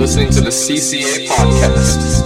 listening to the CCA podcast.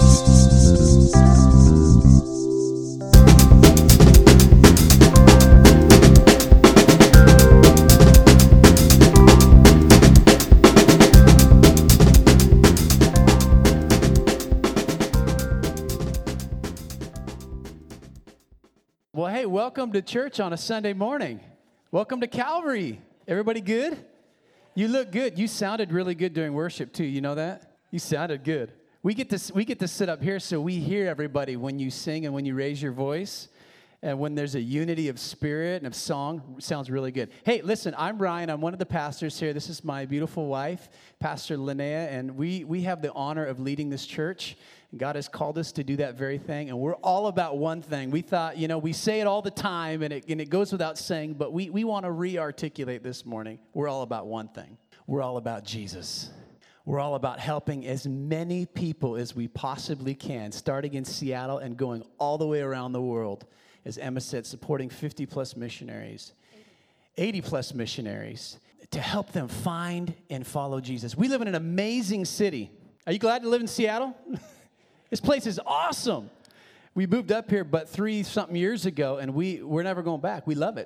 Well, hey, welcome to church on a Sunday morning. Welcome to Calvary. Everybody good? You look good. You sounded really good during worship too. You know that? You sounded good. We get to sit up here so we hear everybody when you sing and when you raise your voice. And when there's a unity of spirit and of song, sounds really good. Hey, listen, I'm Ryan. I'm one of the pastors here. This is my beautiful wife, Pastor Linnea, and we have the honor of leading this church. God has called us to do that very thing, and we're all about one thing. We thought, we say it all the time, and it goes without saying, but we want to re-articulate this morning. We're all about one thing. We're all about Jesus. We're all about helping as many people as we possibly can, starting in Seattle and going all the way around the world. As Emma said, supporting 50-plus missionaries, 80-plus missionaries, to help them find and follow Jesus. We live in an amazing city. Are you glad to live in Seattle? This place is awesome. We moved up here but 3-something years ago, and we're never going back. We love it.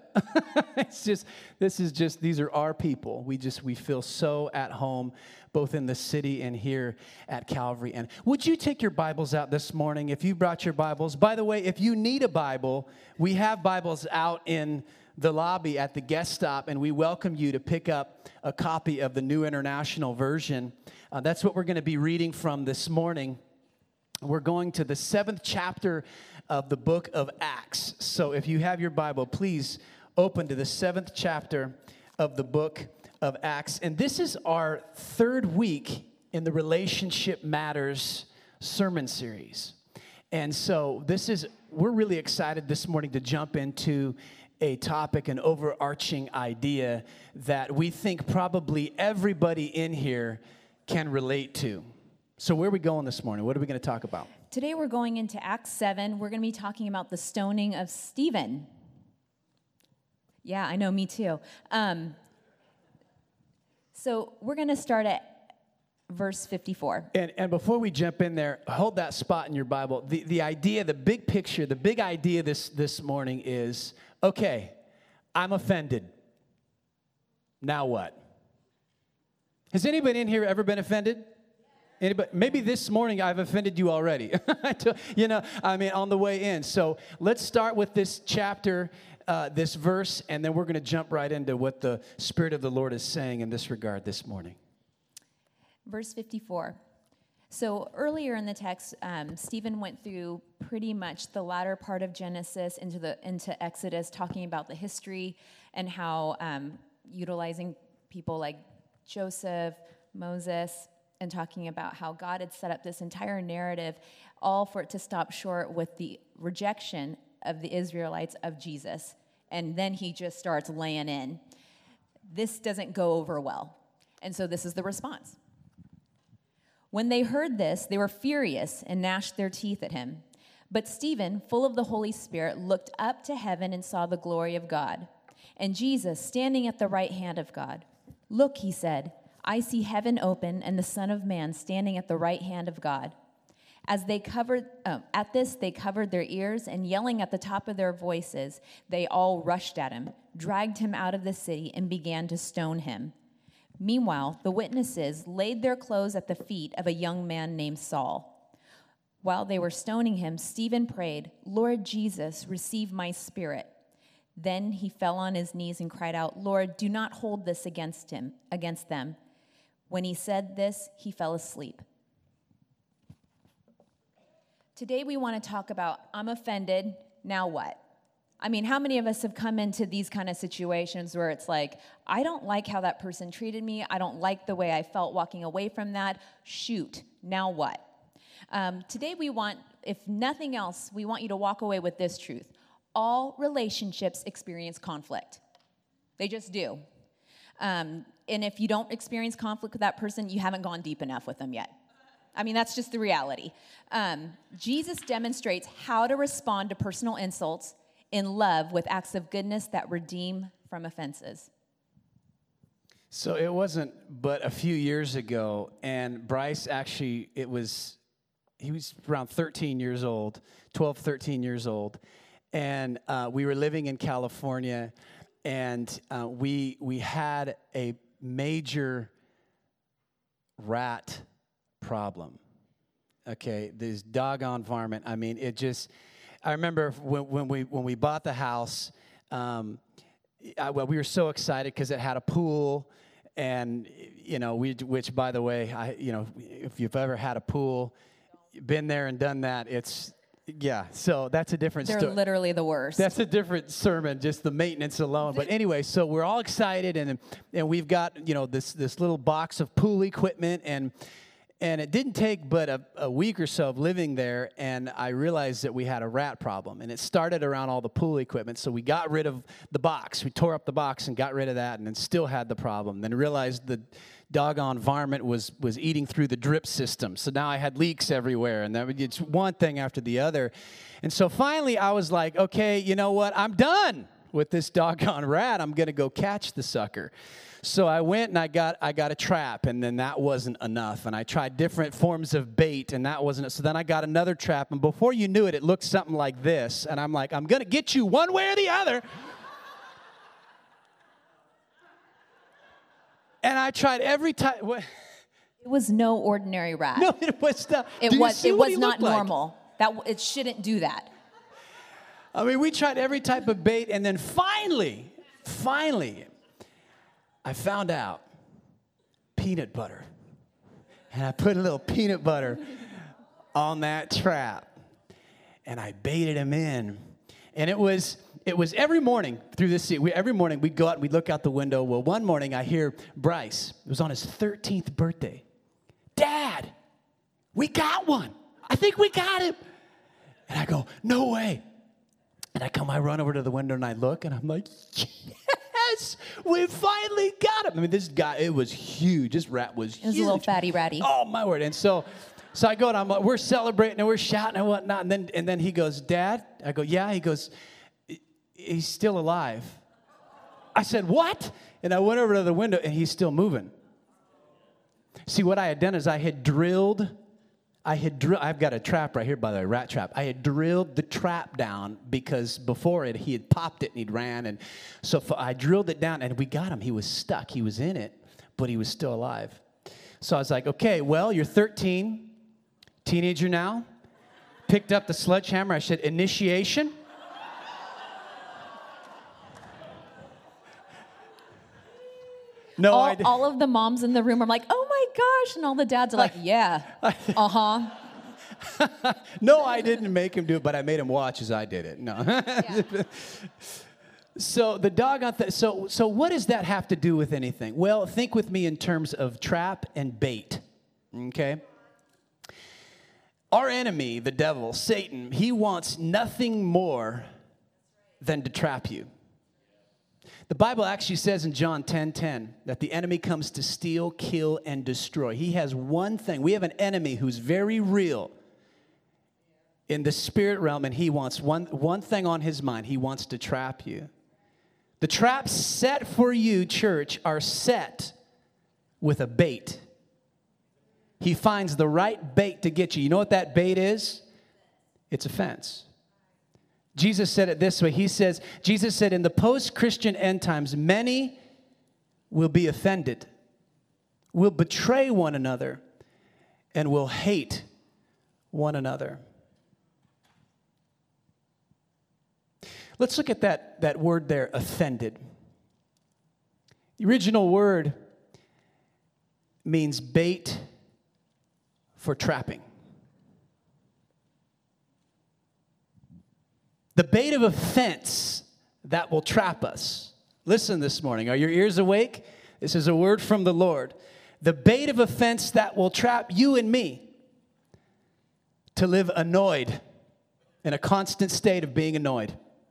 These are our people. We feel so at home, both in the city and here at Calvary. And would you take your Bibles out this morning if you brought your Bibles? By the way, if you need a Bible, we have Bibles out in the lobby at the guest stop, and we welcome you to pick up a copy of the New International Version. That's what we're going to be reading from this morning. We're going to the 7th chapter of the book of Acts. So if you have your Bible, please open to the 7th chapter of the book of Acts. And this is our 3rd week in the Relationship Matters sermon series. And so we're really excited this morning to jump into a topic, an overarching idea that we think probably everybody in here can relate to. So where are we going this morning? What are we going to talk about? Today we're going into Acts 7. We're going to be talking about the stoning of Stephen. Yeah, I know, me too. So we're going to start at verse 54. And before we jump in there, hold that spot in your Bible. The idea, the big picture, the big idea this morning is, okay, I'm offended. Now what? Has anybody in here ever been offended? Anybody? Maybe this morning I've offended you already, on the way in. So let's start with this chapter, this verse, and then we're going to jump right into what the Spirit of the Lord is saying in this regard this morning. Verse 54. So earlier in the text, Stephen went through pretty much the latter part of Genesis into Exodus, talking about the history and how utilizing people like Joseph, Moses, and talking about how God had set up this entire narrative, all for it to stop short with the rejection of the Israelites of Jesus. And then he just starts laying in. This doesn't go over well. And so this is the response. When they heard this, they were furious and gnashed their teeth at him. But Stephen, full of the Holy Spirit, looked up to heaven and saw the glory of God, and Jesus standing at the right hand of God. "Look," he said, "I see heaven open and the Son of Man standing at the right hand of God." At this, they covered their ears, and yelling at the top of their voices, they all rushed at him, dragged him out of the city, and began to stone him. Meanwhile, the witnesses laid their clothes at the feet of a young man named Saul. While they were stoning him, Stephen prayed, "Lord Jesus, receive my spirit." Then he fell on his knees and cried out, "Lord, do not hold this against them." When he said this, he fell asleep. Today we want to talk about, I'm offended, now what? I mean, how many of us have come into these kind of situations where it's like, I don't like how that person treated me. I don't like the way I felt walking away from that. Shoot, now what? Today we want, if nothing else, we want you to walk away with this truth. All relationships experience conflict. They just do. And if you don't experience conflict with that person, you haven't gone deep enough with them yet. I mean, that's just the reality. Jesus demonstrates how to respond to personal insults in love with acts of goodness that redeem from offenses. So it wasn't but a few years ago, and Bryce actually, he was around 13 years old, 12, 13 years old, and we were living in California, and we had a major rat problem. Okay, this doggone varmint. I mean, it just. I remember when we bought the house. We were so excited because it had a pool, and which by the way, if you've ever had a pool, been there and done that, so that's a different story. They're literally the worst. That's a different sermon, just the maintenance alone. But anyway, so we're all excited, and we've got this little box of pool equipment, and it didn't take but a week or so of living there, and I realized that we had a rat problem. And it started around all the pool equipment, so we got rid of the box. We tore up the box and got rid of that, and then still had the problem. Then realized the doggone varmint was eating through the drip system. So now I had leaks everywhere, and it's one thing after the other. And so finally I was like, okay, you know what? I'm done with this doggone rat. I'm going to go catch the sucker. So I went and I got a trap, and then that wasn't enough. And I tried different forms of bait, and that wasn't it. So then I got another trap, and before you knew it, it looked something like this. And I'm like, I'm going to get you one way or the other. And I tried every time. It was no ordinary rat. No, it was not. It was not normal. It shouldn't do that. I mean, we tried every type of bait, and then finally, I found out peanut butter. And I put a little peanut butter on that trap, and I baited him in. And it was every morning through this sea. Every morning we'd go out and we'd look out the window. Well, one morning I hear Bryce. It was on his 13th birthday. Dad, we got one. I think we got him. And I go, no way. And I run over to the window and I look and I'm like, yes, we finally got him. I mean, this guy, it was huge. This rat was huge. It was a little fatty ratty. Oh, my word. And so I go and we're celebrating and we're shouting and whatnot. And then he goes, Dad? I go, yeah. He goes, he's still alive. I said, what? And I went over to the window and he's still moving. See, what I had done is I've got a trap right here, by the way, rat trap. I had drilled the trap down because before he had popped it and he'd ran. And so I drilled it down and we got him. He was stuck. He was in it, but he was still alive. So I was like, okay, well, you're 13, teenager now. Picked up the sledgehammer. I said, initiation. No, all of the moms in the room are like, oh my gosh. And all the dads are like, yeah, uh-huh. No, I didn't make him do it, but I made him watch as I did it. No. Yeah. So the doggone thing. So what does that have to do with anything? Well, think with me in terms of trap and bait, okay? Our enemy, the devil, Satan, he wants nothing more than to trap you. The Bible actually says in John 10:10 that the enemy comes to steal, kill, and destroy. He has one thing. We have an enemy who's very real in the spirit realm, and he wants one thing on his mind. He wants to trap you. The traps set for you, church, are set with a bait. He finds the right bait to get you. You know what that bait is? It's offense. Jesus said it this way. Jesus said, in the post-Christian end times, many will be offended, will betray one another, and will hate one another. Let's look at that word there, offended. The original word means bait for trapping. The bait of offense that will trap us. Listen this morning. Are your ears awake? This is a word from the Lord. The bait of offense that will trap you and me to live annoyed, in a constant state of being annoyed,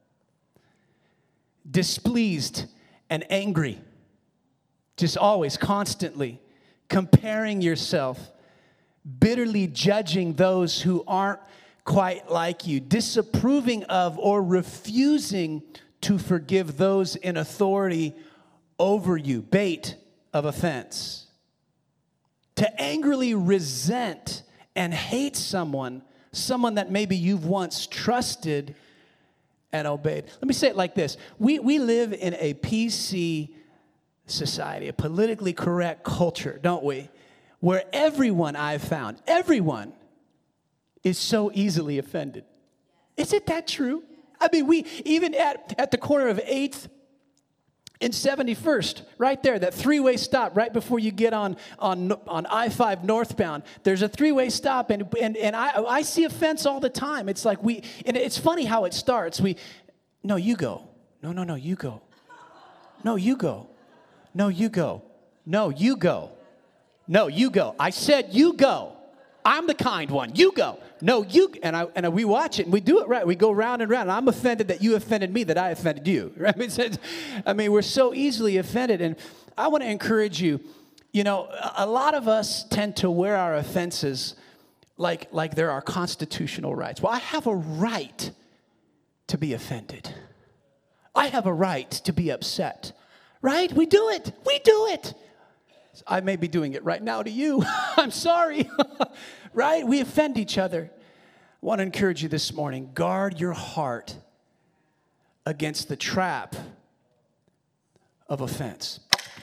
displeased and angry, just always constantly comparing yourself, bitterly judging those who aren't quite like you, disapproving of or refusing to forgive those in authority over you. Bait, of offense. To angrily resent and hate someone that maybe you've once trusted and obeyed. Let me say it like this. We live in a PC society, a politically correct culture, don't we? Where everyone I've found, everyone is so easily offended. Isn't that true? I mean, we, even at the corner of 8th and 71st, right there, that three-way stop right before you get on I-5 northbound, there's a three-way stop, and I see offense all the time. It's like and it's funny how it starts. No, you go. No, you go. No, you go. No, you go. No, you go. No, you go. I said you go. I'm the kind one. You go. No, you. And we watch it and we do it right. We go round and round. And I'm offended that you offended me, that I offended you. Right? I mean, we're so easily offended. And I want to encourage you. You know, a lot of us tend to wear our offenses like they're our constitutional rights. Well, I have a right to be offended. I have a right to be upset. Right? We do it. We do it. I may be doing it right now to you. I'm sorry. Right? We offend each other. I want to encourage you this morning. Guard your heart against the trap of offense.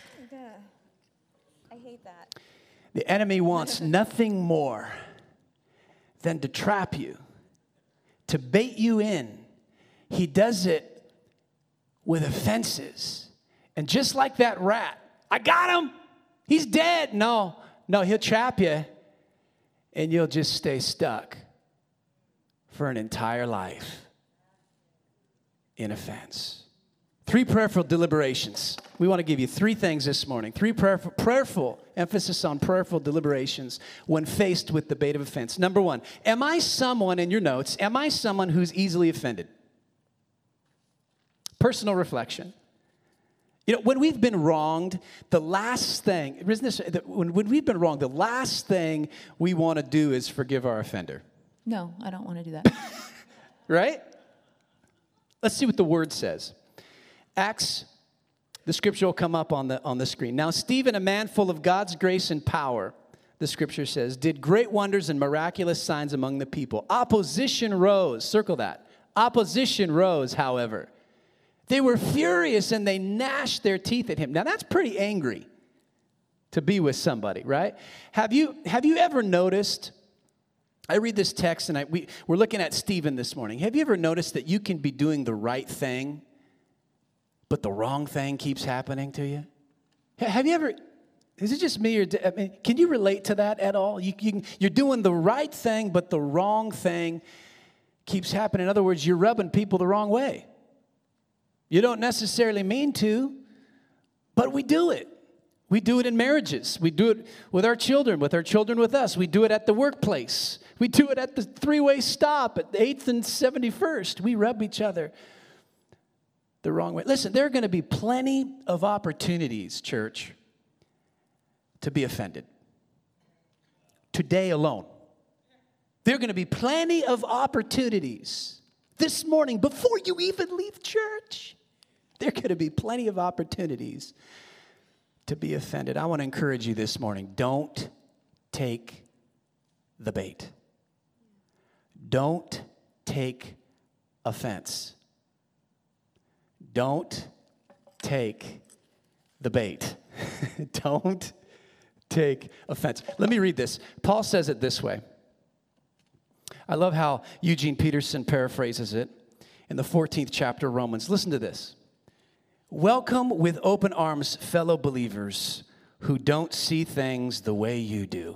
I hate that. The enemy wants nothing more than to trap you, to bait you in. He does it with offenses. And just like that rat, I got him. He's dead. No, he'll trap you, and you'll just stay stuck for an entire life in offense. 3 prayerful deliberations. We want to give you 3 things this morning. 3 prayerful, emphasis on prayerful deliberations when faced with the bait of offense. Number 1, am I someone, in your notes, am I someone who's easily offended? Personal reflection. You know, when we've been wronged, the last thing, when we've been wronged, the last thing we want to do is forgive our offender. No, I don't want to do that. Right? Let's see what the word says. Acts, the scripture will come up on the screen. Now, Stephen, a man full of God's grace and power, the scripture says, did great wonders and miraculous signs among the people. Opposition rose. Circle that. Opposition rose, however. They were furious and they gnashed their teeth at him. Now, that's pretty angry to be with somebody, right? Have you ever noticed, I read this text and we're looking at Stephen this morning. Have you ever noticed that you can be doing the right thing, but the wrong thing keeps happening to you? Have you ever, is it just me or can you relate to that at all? You're doing the right thing, but the wrong thing keeps happening. In other words, you're rubbing people the wrong way. You don't necessarily mean to, but we do it. We do it in marriages. We do it with our children with us. We do it at the workplace. We do it at the three-way stop at 8th and 71st. We rub each other the wrong way. Listen, there are going to be plenty of opportunities, church, to be offended. Today alone. There are going to be plenty of opportunities this morning before you even leave church. There are going to be plenty of opportunities to be offended. I want to encourage you this morning. Don't take the bait. Don't take offense. Don't take the bait. Don't take offense. Let me read this. Paul says it this way. I love how Eugene Peterson paraphrases it in the 14th chapter of Romans. Listen to this. Welcome with open arms, fellow believers who don't see things the way you do.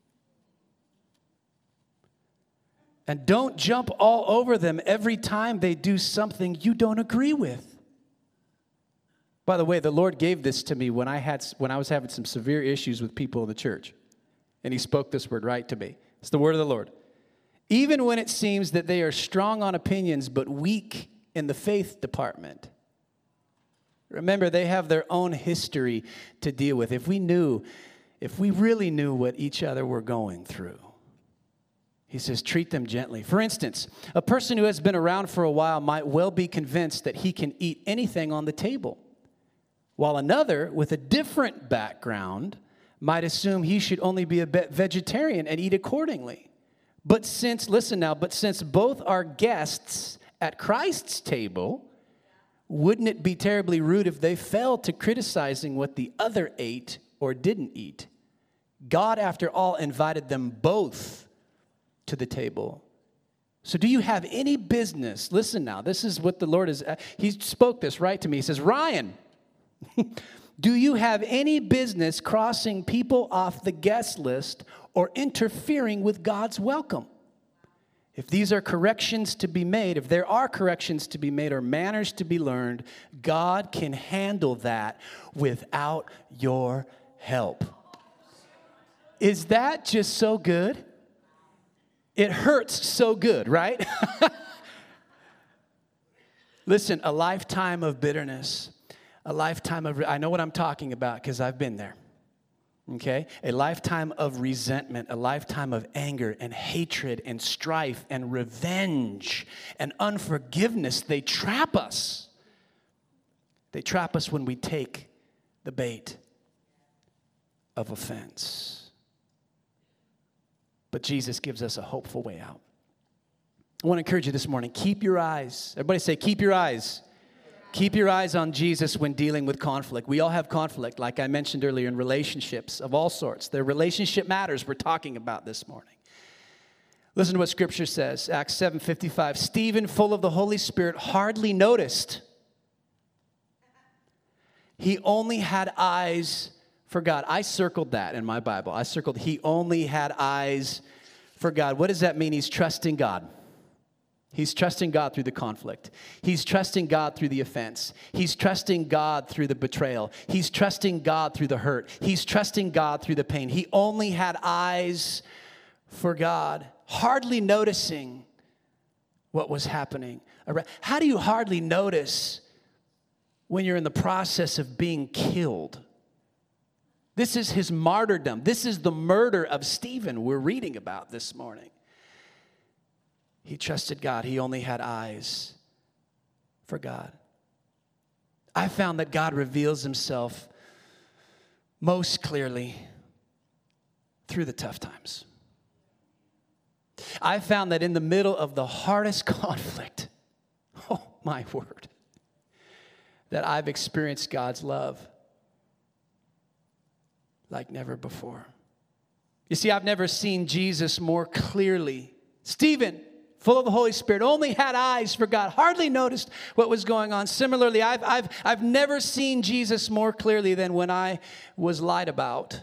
And don't jump all over them every time they do something you don't agree with. By the way, the Lord gave this to me when I was having some severe issues with people in the church. And he spoke this word right to me. It's the word of the Lord. Even when it seems that they are strong on opinions but weak in the faith department. Remember, they have their own history to deal with. If we really knew what each other were going through, he says, treat them gently. For instance, a person who has been around for a while might well be convinced that he can eat anything on the table. while another with a different background might assume he should only be a vegetarian and eat accordingly. But since both are guests at Christ's table, wouldn't it be terribly rude if they fell to criticizing what the other ate or didn't eat? God, after all, invited them both to the table. So do you have any business? Listen now, this is what the Lord is, he spoke this right to me. He says, Ryan, do you have any business crossing people off the guest list or interfering with God's welcome? If these are corrections to be made, if there are corrections to be made or manners to be learned, God can handle that without your help. Is that just so good? It hurts so good, right? Listen, a lifetime of bitterness, a lifetime of, I know what I'm talking about because I've been there. Okay? A lifetime of resentment, a lifetime of anger and hatred and strife and revenge and unforgiveness. They trap us. They trap us when we take the bait of offense. But Jesus gives us a hopeful way out. I want to encourage you this morning, keep your eyes. Everybody say, keep your eyes. Keep your eyes on Jesus when dealing with conflict. We all have conflict, like I mentioned earlier, in relationships of all sorts. They're relationship matters we're talking about this morning. Listen to what Scripture says, Acts 7:55. Stephen, full of the Holy Spirit, hardly noticed. He only had eyes for God. I circled that in my Bible. I circled, he only had eyes for God. What does that mean? He's trusting God. He's trusting God through the conflict. He's trusting God through the offense. He's trusting God through the betrayal. He's trusting God through the hurt. He's trusting God through the pain. He only had eyes for God, hardly noticing what was happening. How do you hardly notice when you're in the process of being killed? This is his martyrdom. This is the murder of Stephen we're reading about this morning. He trusted God. He only had eyes for God. I found that God reveals himself most clearly through the tough times. I found that in the middle of the hardest conflict, oh my word, that I've experienced God's love like never before. You see, I've never seen Jesus more clearly. Stephen, full of the Holy Spirit, only had eyes for God, hardly noticed what was going on. Similarly, I've never seen Jesus more clearly than when I was lied about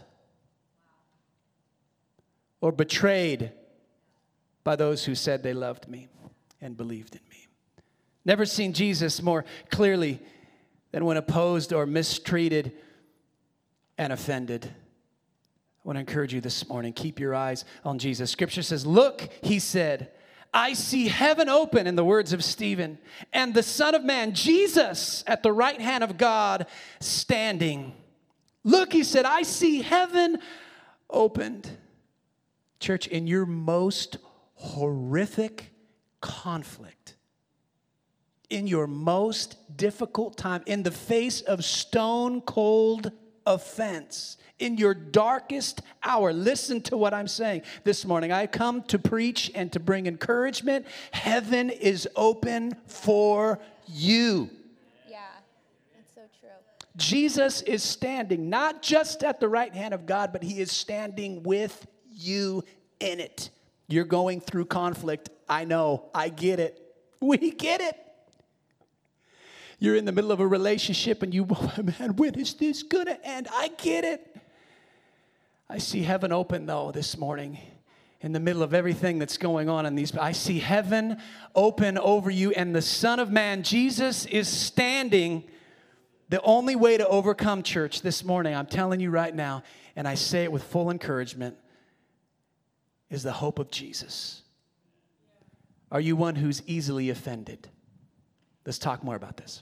or betrayed by those who said they loved me and believed in me. Never seen Jesus more clearly than when opposed or mistreated and offended. I want to encourage you this morning, keep your eyes on Jesus. Scripture says, look, he said, I see heaven open, in the words of Stephen, and the Son of Man, Jesus, at the right hand of God, standing. Look, he said, I see heaven opened. Church, in your most horrific conflict, in your most difficult time, in the face of stone cold offense, in your darkest hour, listen to what I'm saying this morning. I come to preach and to bring encouragement. Heaven is open for you. Yeah, that's so true. Jesus is standing not just at the right hand of God, but he is standing with you in it. You're going through conflict. I know. I get it. We get it. You're in the middle of a relationship and man, when is this going to end? I get it. I see heaven open, though, this morning. In the middle of everything that's going on in these, I see heaven open over you, and the Son of Man, Jesus, is standing. The only way to overcome, church, this morning, I'm telling you right now, and I say it with full encouragement, is the hope of Jesus. Are you one who's easily offended? Let's talk more about this.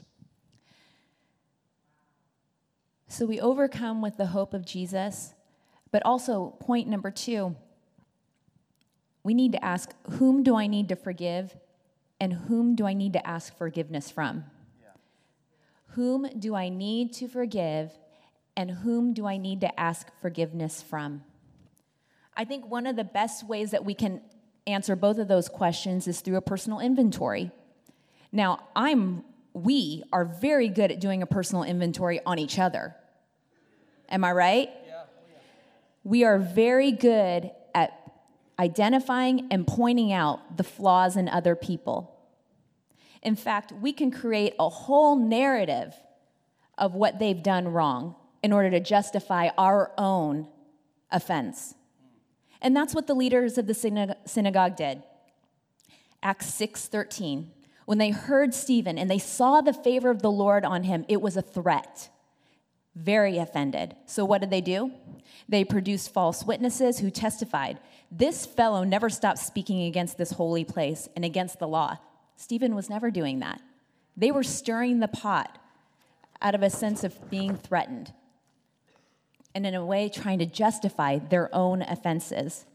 So we overcome with the hope of Jesus, but also point number 2, we need to ask, whom do I need to forgive and whom do I need to ask forgiveness from? Yeah. Whom do I need to forgive, and whom do I need to ask forgiveness from? I think one of the best ways that we can answer both of those questions is through a personal inventory. Now, we are very good at doing a personal inventory on each other. Am I right? Yeah. We are very good at identifying and pointing out the flaws in other people. In fact, we can create a whole narrative of what they've done wrong in order to justify our own offense. And that's what the leaders of the synagogue did. Acts 6:13. When they heard Stephen and they saw the favor of the Lord on him, it was a threat. Very offended. So what did they do? They produced false witnesses who testified, "This fellow never stopped speaking against this holy place and against the law." Stephen was never doing that. They were stirring the pot out of a sense of being threatened, and in a way trying to justify their own offenses.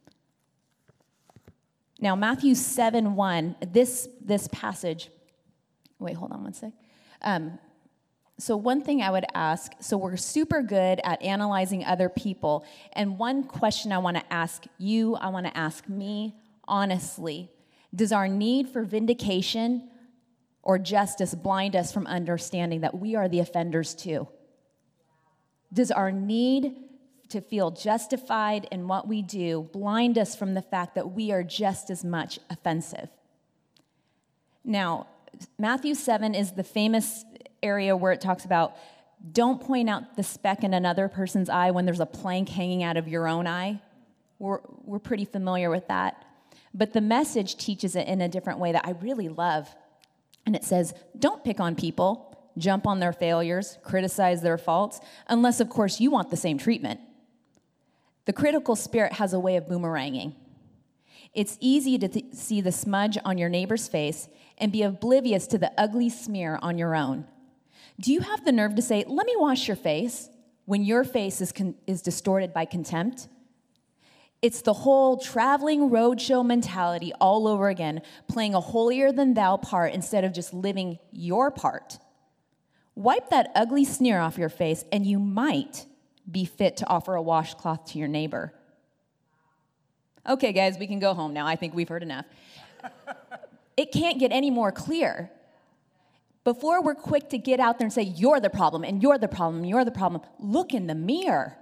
Now, Matthew 7:1, this passage, wait, hold on one sec. So one thing I would ask, so we're super good at analyzing other people, and one question I want to ask you, I want to ask me, honestly, does our need for vindication or justice blind us from understanding that we are the offenders too? Does our need to feel justified in what we do blind us from the fact that we are just as much offensive? Now, Matthew 7 is the famous area where it talks about don't point out the speck in another person's eye when there's a plank hanging out of your own eye. We're pretty familiar with that. But the Message teaches it in a different way that I really love. And it says, don't pick on people, jump on their failures, criticize their faults, unless, of course, you want the same treatment. The critical spirit has a way of boomeranging. It's easy to see the smudge on your neighbor's face and be oblivious to the ugly smear on your own. Do you have the nerve to say, "Let me wash your face," when your face is distorted by contempt? It's the whole traveling roadshow mentality all over again, playing a holier-than-thou part instead of just living your part. Wipe that ugly sneer off your face, and you might be fit to offer a washcloth to your neighbor. Okay, guys, we can go home now. I think we've heard enough. It can't get any more clear. Before we're quick to get out there and say, "You're the problem, and you're the problem, you're the problem," look in the mirror.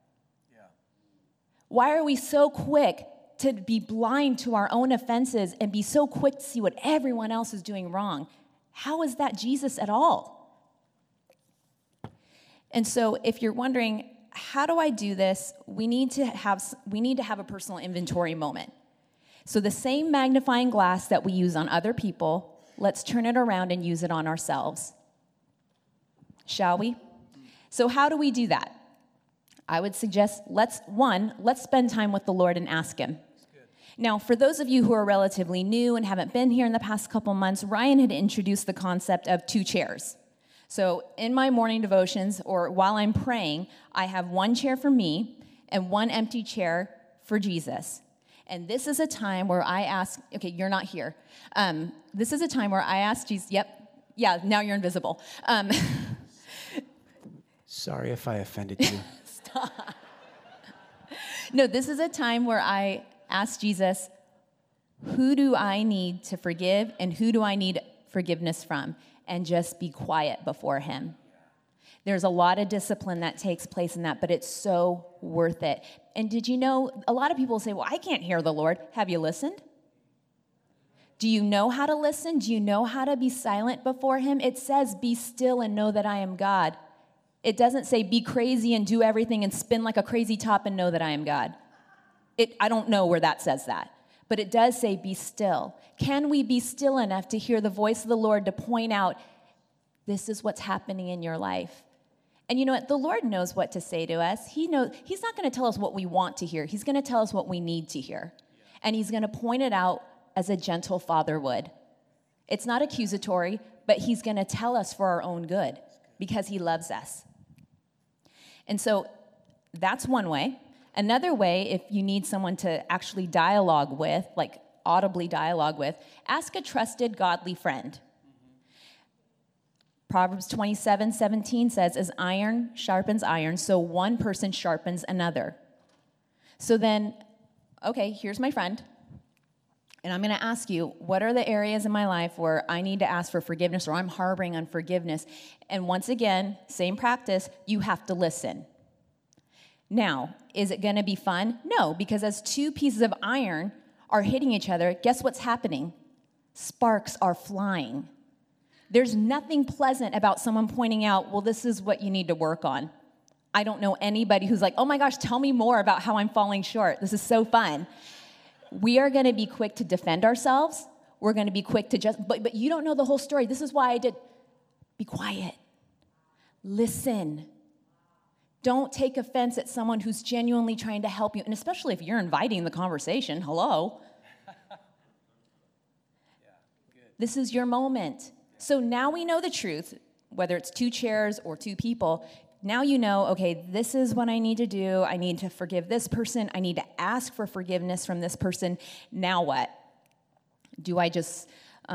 Why are we so quick to be blind to our own offenses and be so quick to see what everyone else is doing wrong? How is that Jesus at all? And so if you're wondering, how do I do this? We need to have a personal inventory moment. So the same magnifying glass that we use on other people, let's turn it around and use it on ourselves. Shall we? So how do we do that? I would suggest let's spend time with the Lord and ask Him. Now, for those of you who are relatively new and haven't been here in the past couple months, Ryan had introduced the concept of 2 chairs. So in my morning devotions, or while I'm praying, I have 1 chair for me and 1 empty chair for Jesus. And this is a time where I ask, okay, you're not here. This is a time where I ask Jesus, now you're invisible. Sorry if I offended you. No, this is a time where I ask Jesus, who do I need to forgive and who do I need forgiveness from? And just be quiet before Him. There's a lot of discipline that takes place in that, but it's so worth it. And did you know, a lot of people say, "Well, I can't hear the Lord." Have you listened? Do you know how to listen? Do you know how to be silent before Him? It says, "Be still and know that I am God." It doesn't say, "Be crazy and do everything and spin like a crazy top and know that I am God." I don't know where that says that. But it does say, "Be still." Can we be still enough to hear the voice of the Lord to point out, this is what's happening in your life? And you know what? The Lord knows what to say to us. He knows. He's not going to tell us what we want to hear. He's going to tell us what we need to hear. And He's going to point it out as a gentle father would. It's not accusatory, but He's going to tell us for our own good because He loves us. And so that's one way. Another way, if you need someone to actually dialogue with, like audibly dialogue with, ask a trusted godly friend. Proverbs 27:17 says, as iron sharpens iron, so one person sharpens another. So then, okay, here's my friend. And I'm going to ask you, what are the areas in my life where I need to ask for forgiveness or I'm harboring unforgiveness? And once again, same practice, you have to listen. Now, is it going to be fun? No, because as two pieces of iron are hitting each other, guess what's happening? Sparks are flying. There's nothing pleasant about someone pointing out, well, this is what you need to work on. I don't know anybody who's like, oh my gosh, tell me more about how I'm falling short. This is so fun. We are going to be quick to defend ourselves. We're going to be quick to just, but you don't know the whole story. This is why I did. Be quiet. Listen. Don't take offense at someone who's genuinely trying to help you, and especially if you're inviting the conversation. Hello. This is your moment. So now we know the truth, whether it's two chairs or two people. Now you know, okay, this is what I need to do. I need to forgive this person. I need to ask for forgiveness from this person. Now what? Do I just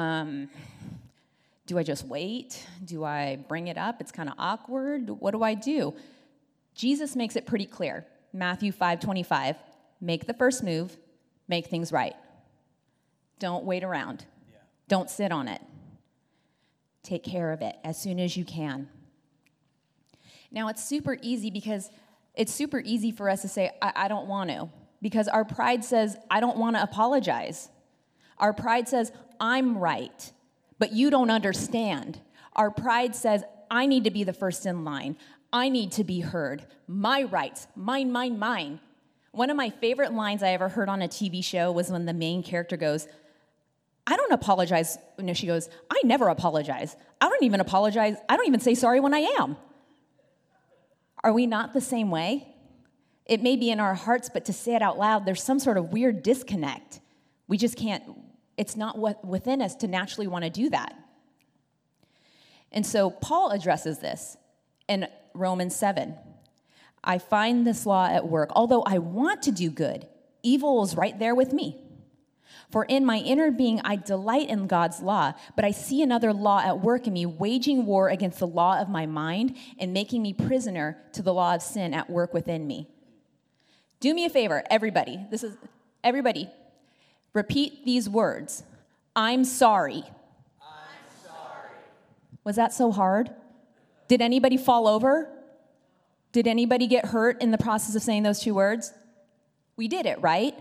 wait? Do I bring it up? It's kind of awkward. What do I do? Jesus makes it pretty clear. Matthew 5:25, make the first move, make things right. Don't wait around. Yeah. Don't sit on it. Take care of it as soon as you can. Now, it's super easy for us to say, I don't want to, because our pride says, I don't want to apologize. Our pride says, I'm right, but you don't understand. Our pride says, I need to be the first in line. I need to be heard. My rights, mine, mine, mine. One of my favorite lines I ever heard on a TV show was when the main character goes, I don't apologize. No, she goes, I never apologize. I don't even apologize. I don't even say sorry when I am. Are we not the same way? It may be in our hearts, but to say it out loud, there's some sort of weird disconnect. We just can't, it's not within us to naturally want to do that. And so Paul addresses this in Romans 7. I find this law at work. Although I want to do good, evil is right there with me. For in my inner being, I delight in God's law, but I see another law at work in me, waging war against the law of my mind and making me prisoner to the law of sin at work within me. Do me a favor, everybody. Everybody. Repeat these words. I'm sorry. I'm sorry. Was that so hard? Did anybody fall over? Did anybody get hurt in the process of saying those two words? We did it, right?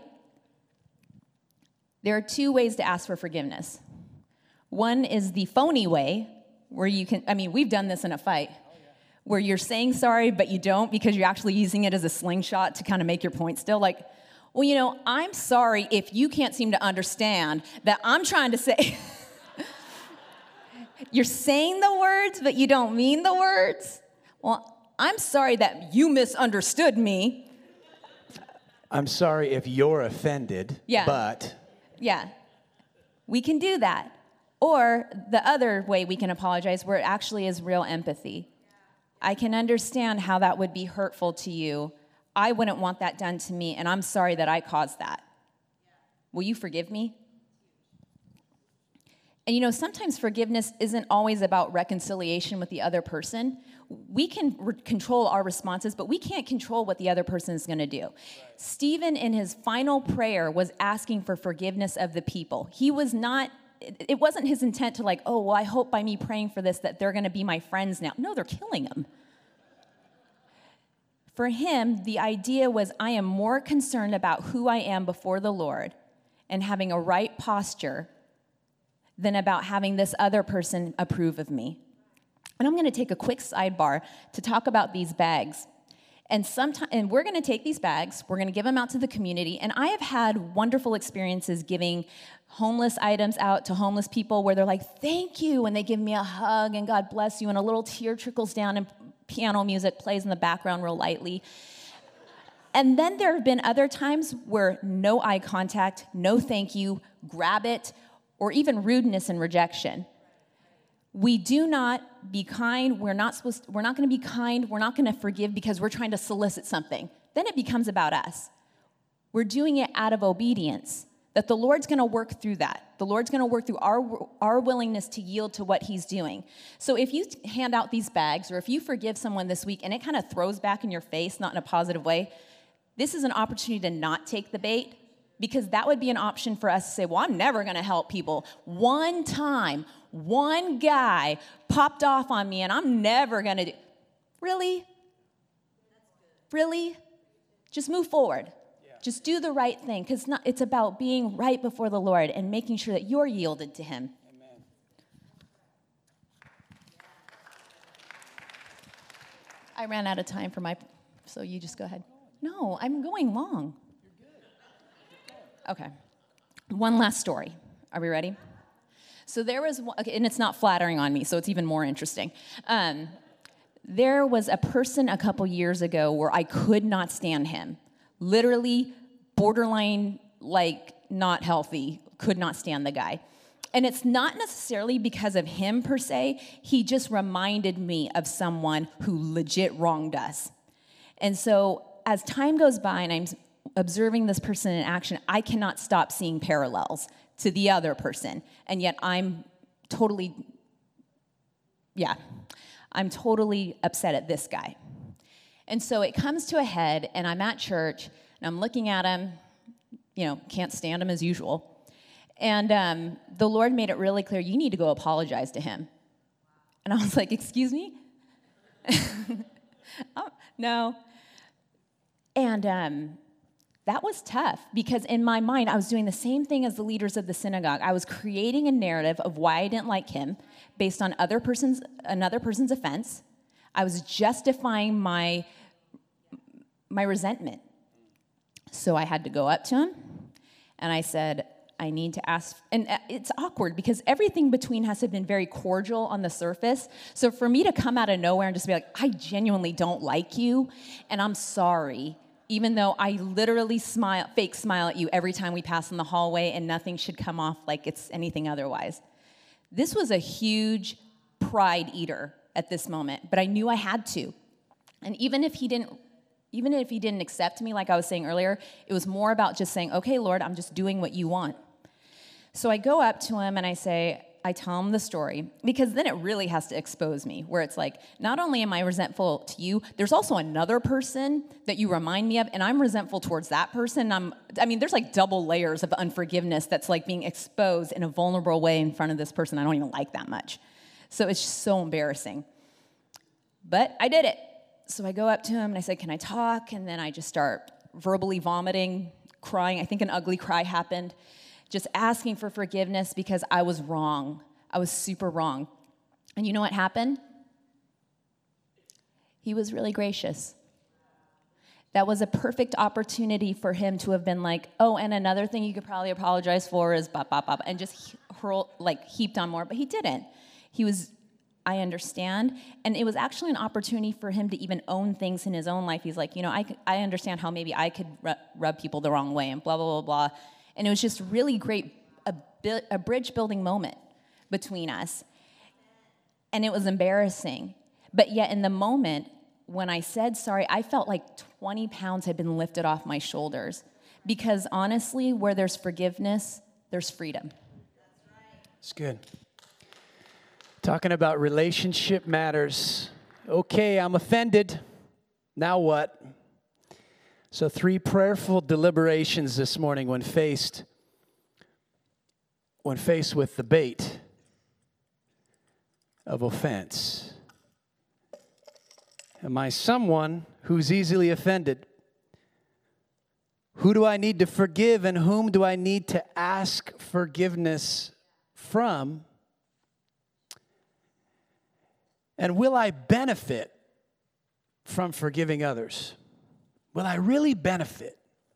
There are two ways to ask for forgiveness. One is the phony way, where you can, we've done this in a fight, where you're saying sorry, but you don't because you're actually using it as a slingshot to kind of make your point still. Like, well, I'm sorry if you can't seem to understand that I'm trying to say. You're saying the words, but you don't mean the words. Well, I'm sorry that you misunderstood me. I'm sorry if you're offended, but... Yeah, we can do that. Or the other way we can apologize, where it actually is real empathy. I can understand how that would be hurtful to you. I wouldn't want that done to me, and I'm sorry that I caused that. Will you forgive me? And sometimes forgiveness isn't always about reconciliation with the other person. We can control our responses, but we can't control what the other person is going to do. Right. Stephen, in his final prayer, was asking for forgiveness of the people. It wasn't his intent to I hope by me praying for this that they're going to be my friends now. No, they're killing him. For him, the idea was, I am more concerned about who I am before the Lord and having a right posture than about having this other person approve of me. And I'm going to take a quick sidebar to talk about these bags. And we're going to take these bags, we're going to give them out to the community, and I have had wonderful experiences giving homeless items out to homeless people where they're like, thank you, and they give me a hug, and God bless you, and a little tear trickles down, and piano music plays in the background real lightly. And then there have been other times where no eye contact, no thank you, grab it, or even rudeness and rejection. We do not be kind. We're not going to be kind. We're not going to forgive because we're trying to solicit something. Then it becomes about us. We're doing it out of obedience. That the Lord's going to work through that. The Lord's going to work through our willingness to yield to what he's doing. So if you hand out these bags, or if you forgive someone this week and it kind of throws back in your face, not in a positive way, this is an opportunity to not take the bait, because that would be an option for us to say, well, I'm never going to help people. One time, one guy popped off on me and I'm never going to do. Really? Really? Just move forward. Just do the right thing, because it's about being right before the Lord and making sure that you're yielded to him. Amen. I ran out of time so you just go ahead. No, I'm going long. Okay. One last story. Are we ready? So there was one, okay, and it's not flattering on me, so it's even more interesting. There was a person a couple years ago where I could not stand him. Literally, borderline, like, not healthy, could not stand the guy. And it's not necessarily because of him per se. He just reminded me of someone who legit wronged us. And so as time goes by and I'm observing this person in action, I cannot stop seeing parallels to the other person. And yet I'm totally upset at this guy. And so it comes to a head, and I'm at church, and I'm looking at him, can't stand him as usual. And the Lord made it really clear, you need to go apologize to him. And I was like, excuse me? Oh, no. And that was tough, because in my mind, I was doing the same thing as the leaders of the synagogue. I was creating a narrative of why I didn't like him based on another person's offense. I was justifying my resentment. So I had to go up to him, and I said, I need to ask, and it's awkward because everything between us had been very cordial on the surface. So for me to come out of nowhere and just be like, I genuinely don't like you, and I'm sorry, even though I literally fake smile at you every time we pass in the hallway, and nothing should come off like it's anything otherwise. This was a huge pride eater at this moment, but I knew I had to. And even if he didn't accept me, like I was saying earlier, it was more about just saying, okay, Lord, I'm just doing what you want. So I go up to him and I tell him the story, because then it really has to expose me, where it's like, not only am I resentful to you, there's also another person that you remind me of, and I'm resentful towards that person. There's like double layers of unforgiveness that's like being exposed in a vulnerable way in front of this person I don't even like that much. So it's just so embarrassing. But I did it. So I go up to him and I say, can I talk? And then I just start verbally vomiting, crying. I think an ugly cry happened. Just asking for forgiveness because I was wrong. I was super wrong. And you know what happened? He was really gracious. That was a perfect opportunity for him to have been like, oh, and another thing you could probably apologize for is bop, bop, bop, and just heaped on more. But he didn't. He was, I understand. And it was actually an opportunity for him to even own things in his own life. He's like, I understand how maybe I could rub people the wrong way and blah, blah, blah, blah. And it was just really great, a bridge-building moment between us. And it was embarrassing. But yet in the moment, when I said sorry, I felt like 20 pounds had been lifted off my shoulders. Because honestly, where there's forgiveness, there's freedom. It's good. Talking about relationship matters. Okay, I'm offended. Now what? So 3 prayerful deliberations this morning when faced with the bait of offense. Am I someone who's easily offended? Who do I need to forgive, and whom do I need to ask forgiveness from? And will I benefit from forgiving others? Will I really benefit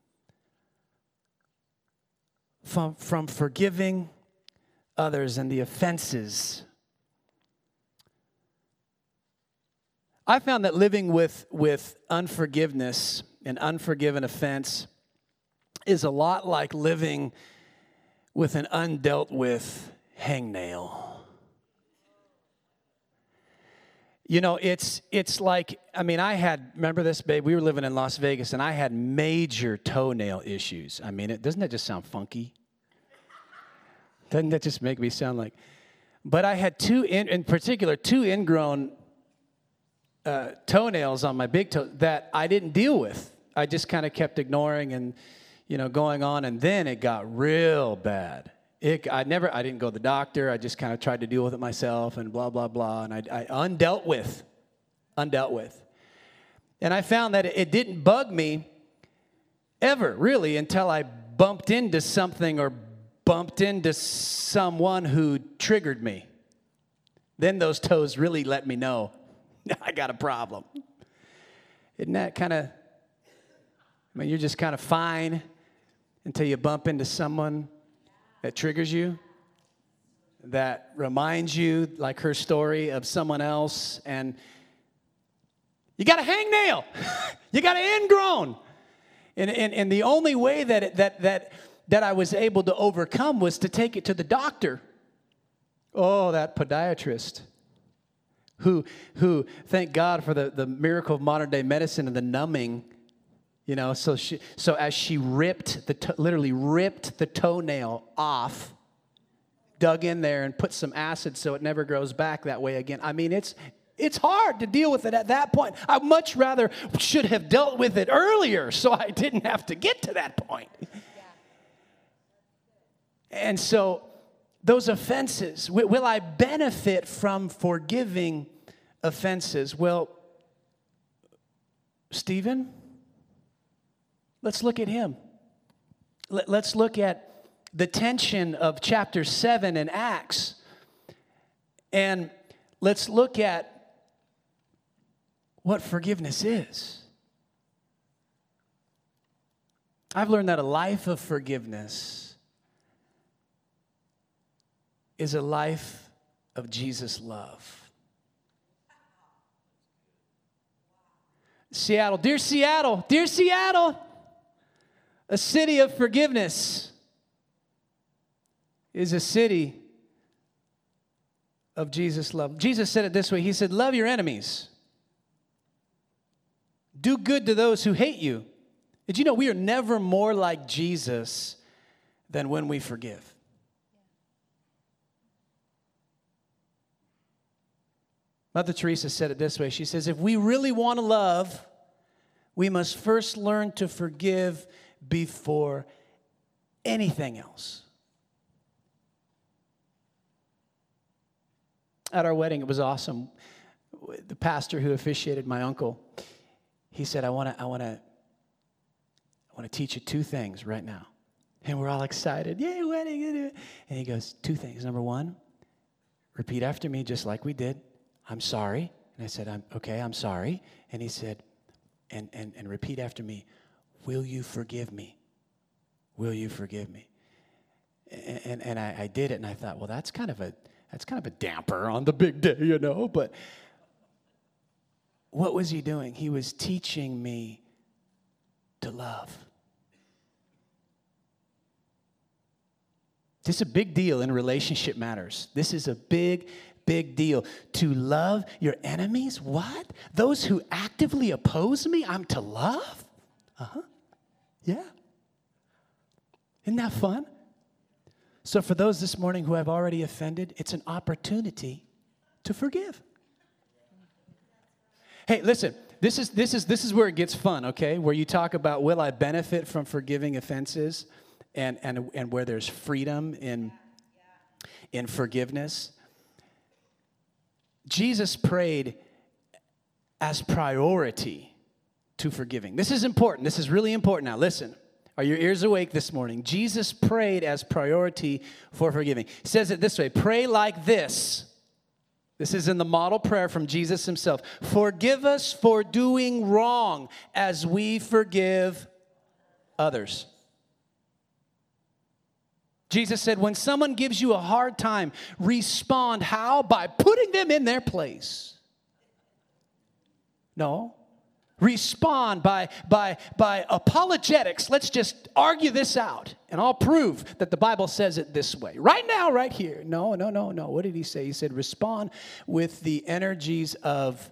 from forgiving others and the offenses? I found that living with unforgiveness and unforgiven offense is a lot like living with an undealt with hangnail. It's like, remember this, babe? We were living in Las Vegas, and I had major toenail issues. Doesn't that just sound funky? Doesn't that just make me sound like? But I had in particular, two ingrown toenails on my big toe that I didn't deal with. I just kind of kept ignoring and, going on. And then it got real bad. I didn't go to the doctor. I just kind of tried to deal with it myself and blah, blah, blah. And I undealt with. And I found that it didn't bug me ever, really, until I bumped into something or bumped into someone who triggered me. Then those toes really let me know I got a problem. Isn't that kind of, you're just kind of fine until you bump into someone that triggers you, that reminds you, like her story, of someone else, and you got a hangnail, you got an ingrown. And the only way that I was able to overcome was to take it to the doctor. Oh, that podiatrist who thank God for the miracle of modern day medicine and the numbing, so as she literally ripped the toenail off, dug in there and put some acid so it never grows back that way again. It's hard to deal with it at that point. I much rather should have dealt with it earlier so I didn't have to get to that point. Yeah. And so those offenses, will I benefit from forgiving offenses? Well, Stephen, let's look at him. Let's look at the tension of chapter 7 in Acts. And let's look at what forgiveness is. I've learned that a life of forgiveness is a life of Jesus' love. Seattle, dear Seattle, dear Seattle, a city of forgiveness is a city of Jesus' love. Jesus said it this way. He said, love your enemies. Do good to those who hate you. Did you know we are never more like Jesus than when we forgive? Mother Teresa said it this way. She says, if we really want to love, we must first learn to forgive before anything else. At our wedding, it was awesome. The pastor who officiated, my uncle, he said, I want to teach you two things right now. And we're all excited. Yay, wedding. And he goes, two things. Number one, repeat after me just like we did. I'm sorry. And I said, I'm sorry. And he said, and repeat after me, will you forgive me? Will you forgive me? And I did it, and I thought, well, that's kind of a damper on the big day, But what was he doing? He was teaching me to love. This is a big deal in relationship matters. This is a big deal. To love your enemies? What? Those who actively oppose me, I'm to love? Yeah. Isn't that fun? So for those this morning who have already offended, it's an opportunity to forgive. Hey, listen, this is where it gets fun, okay? Where you talk about, will I benefit from forgiving offenses, and where there's freedom in forgiveness. Jesus prayed as priority to forgiving. This is important. This is really important. Now, listen. Are your ears awake this morning? Jesus prayed as priority for forgiving. He says it this way, pray like this. This is in the model prayer from Jesus himself. Forgive us for doing wrong as we forgive others. Jesus said, when someone gives you a hard time, respond how? By putting them in their place. No. Respond by apologetics. Let's just argue this out, and I'll prove that the Bible says it this way. Right now, right here. No. What did he say? He said, respond with the energies of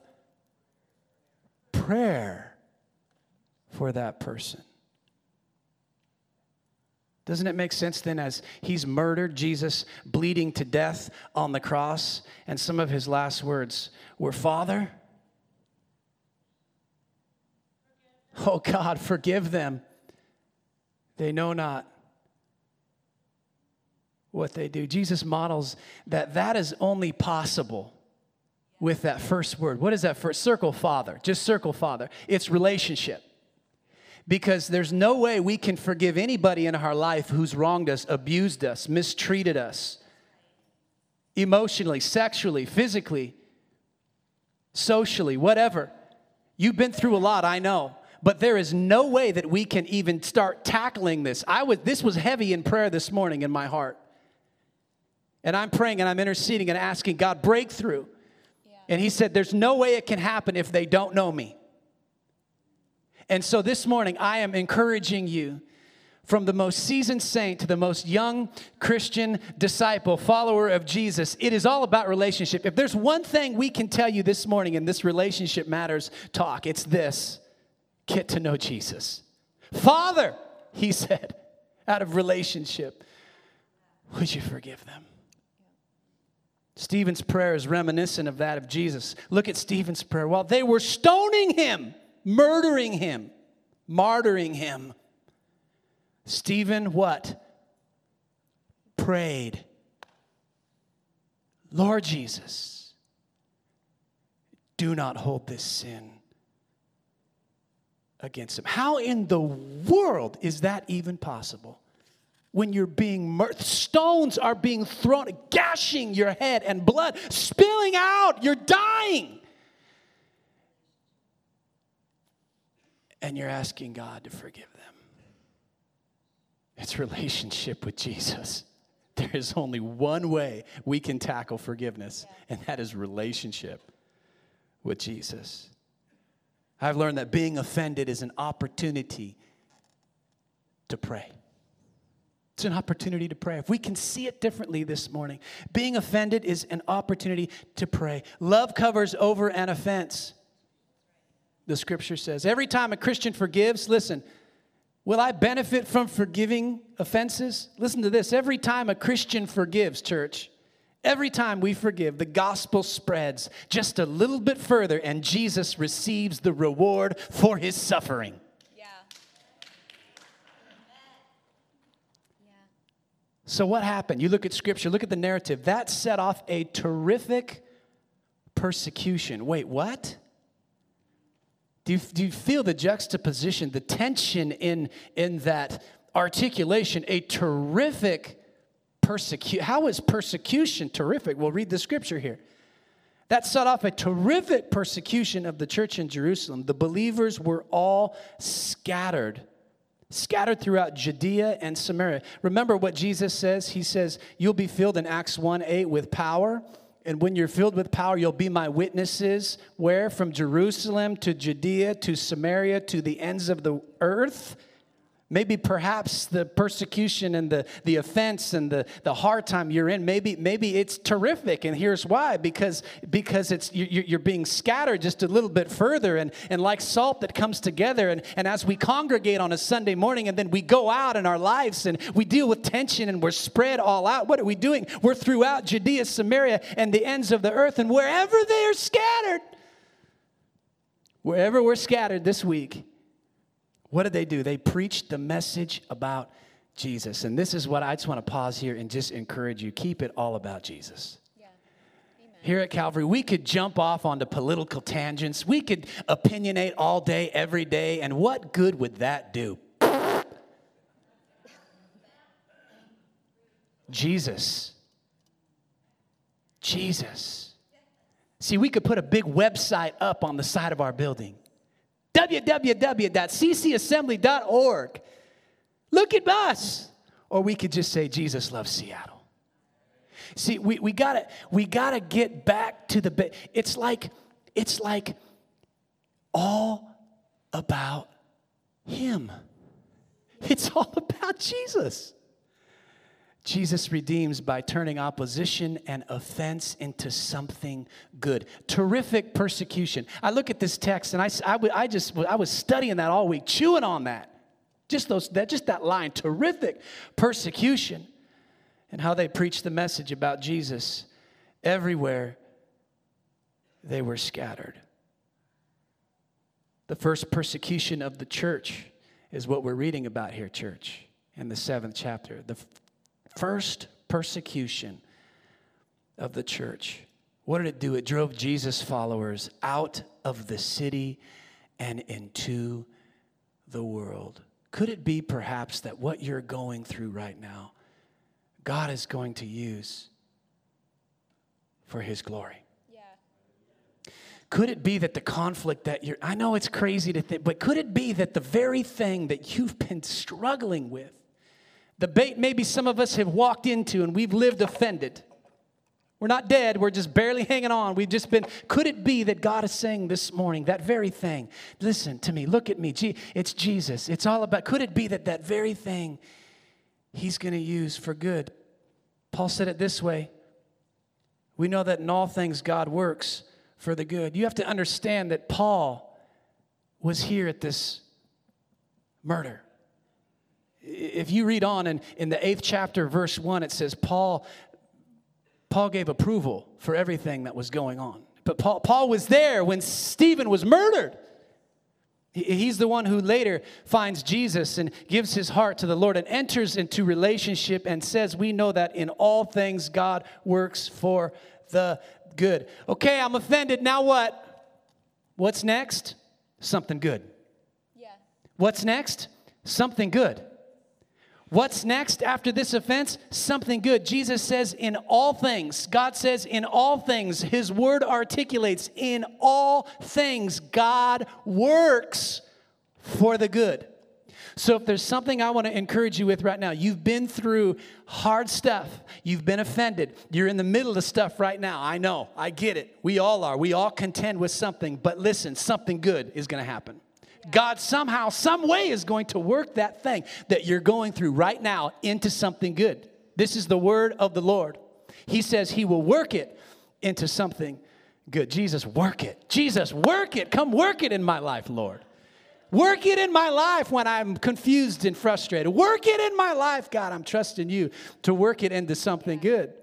prayer for that person. Doesn't it make sense then as he's murdered, Jesus bleeding to death on the cross, and some of his last words were, Father, oh God, forgive them. They know not what they do. Jesus models that is only possible with that first word. What is that first? Circle Father. Just circle Father. It's relationship. Because there's no way we can forgive anybody in our life who's wronged us, abused us, mistreated us, emotionally, sexually, physically, socially, whatever. You've been through a lot, I know. But there is no way that we can even start tackling this. This was heavy in prayer this morning in my heart. And I'm praying and I'm interceding and asking God, breakthrough. Yeah. And he said, there's no way it can happen if they don't know me. And so this morning, I am encouraging you, from the most seasoned saint to the most young Christian disciple, follower of Jesus, it is all about relationship. If there's one thing we can tell you this morning in this Relationship Matters talk, it's this: get to know Jesus. Father, he said, out of relationship, would you forgive them? Stephen's prayer is reminiscent of that of Jesus. Look at Stephen's prayer. While they were stoning him, murdering him, martyring him, Stephen what? Prayed. Lord Jesus, do not hold this sin against him. How in the world is that even possible? When you're being murdered, stones are being thrown, gashing your head and blood spilling out, you're dying. And you're asking God to forgive them. It's relationship with Jesus. There is only one way we can tackle forgiveness, and that is relationship with Jesus. I've learned that being offended is an opportunity to pray. It's an opportunity to pray. If we can see it differently this morning, being offended is an opportunity to pray. Love covers over an offense. The scripture says, every time a Christian forgives, listen, will I benefit from forgiving offenses? Listen to this. Every time a Christian forgives, church, every time we forgive, the gospel spreads just a little bit further, and Jesus receives the reward for his suffering. So what happened? You look at scripture, look at the narrative. That set off a terrific persecution. Wait, what? Do you feel the juxtaposition, the tension in that articulation? A terrific persecution. How is persecution terrific? We'll read the scripture here. That set off a terrific persecution of the church in Jerusalem. The believers were all scattered throughout Judea and Samaria. Remember what Jesus says? He says, you'll be filled in Acts 1:8 with power. And when you're filled with power, you'll be my witnesses. Where? From Jerusalem to Judea to Samaria to the ends of the earth. Maybe perhaps the persecution and the offense and the hard time you're in, maybe it's terrific. And here's why. Because it's you're being scattered just a little bit further. And like salt that comes together. And as we congregate on a Sunday morning and then we go out in our lives and we deal with tension and we're spread all out. What are we doing? We're throughout Judea, Samaria, and the ends of the earth. And wherever they are scattered, wherever we're scattered this week, what did they do? They preached the message about Jesus. And this is what I just want to pause here and just encourage you. Keep it all about Jesus. Yeah. Here at Calvary, we could jump off onto political tangents. We could opinionate all day, every day. And what good would that do? Jesus. See, we could put a big website up on the side of our building. www.ccassembly.org. Look at us. Or we could just say, Jesus loves Seattle. See, we gotta get back to the it's like all about him. It's all about Jesus. Jesus redeems by turning opposition and offense into something good. Terrific persecution. I look at this text and I was studying that all week, chewing on that. Just that line, terrific persecution. And how they preached the message about Jesus everywhere they were scattered. The first persecution of the church is what we're reading about here, church, in the 7th chapter. The first persecution of the church. What did it do? It drove Jesus' followers out of the city and into the world. Could it be perhaps that what you're going through right now, God is going to use for his glory? Could it be that the conflict that I know it's crazy to think, but could it be that the very thing that you've been struggling with, the bait maybe some of us have walked into and we've lived offended. We're not dead, we're just barely hanging on. Could it be that God is saying this morning, that very thing, listen to me, look at me, it's Jesus. It's all about, could it be that very thing he's going to use for good? Paul said it this way, we know that in all things God works for the good. You have to understand that Paul was here at this murder. If you read on in the 8th chapter, verse 1, it says Paul gave approval for everything that was going on. But Paul was there when Stephen was murdered. He's the one who later finds Jesus and gives his heart to the Lord and enters into relationship and says, we know that in all things God works for the good. Okay, I'm offended. Now what? What's next? Something good. Yeah. What's next? Something good. What's next after this offense? Something good. Jesus says in all things. God says in all things. His word articulates in all things God works for the good. So if there's something I want to encourage you with right now, you've been through hard stuff. You've been offended. You're in the middle of stuff right now. I know. I get it. We all are. We all contend with something. But listen, something good is going to happen. God somehow, some way is going to work that thing that you're going through right now into something good. This is the word of the Lord. He says he will work it into something good. Jesus, work it. Jesus, work it. Come work it in my life, Lord. Work it in my life when I'm confused and frustrated. Work it in my life, God. I'm trusting you to work it into something good.